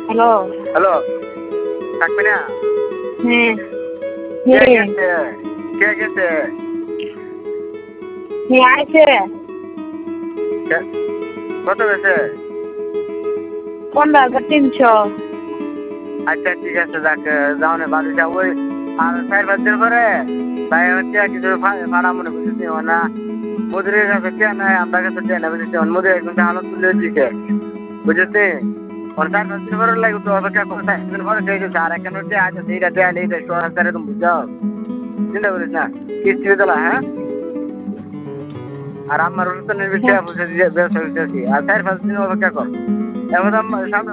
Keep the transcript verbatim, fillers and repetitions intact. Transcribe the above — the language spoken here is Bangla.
হ্যালো। হ্যালো, থাকবি না? হ্যাঁ। কে কে? গেছে? কে গেছে? কে আইছে? কে? কত গেছে? পনেরো হাজার তিনশো। আচ্ছা ঠিক আছে, যাক যাও না বাড়ি যাও। ওই আর চার পাঁচ দিন পরে ভাই হচ্ছে কিছু ভাড়া মনে বুঝেছি না মুদিরের কাছে কে নাই, আমার কাছে কে না বুঝেছি। মুদির কিন্তু হালত তুলে দিছে বুঝেছি। ওর চার পাঁচ দিন পরে লাগবে তো অপেক্ষা করে চার দিন পরে খেয়ে গেছে। আর এখন হচ্ছে আজ এইটা দেয়া নেই ষোলো হাজার তুমি বুঝাও, চিন্তা করিস না, কিস্তি দিলা। হ্যাঁ, আর আমার তো নির্বিচার বুঝে দিয়ে ব্যবসা করতেছি। আর চার পাঁচ দিন অপেক্ষা কর, এখন সামনে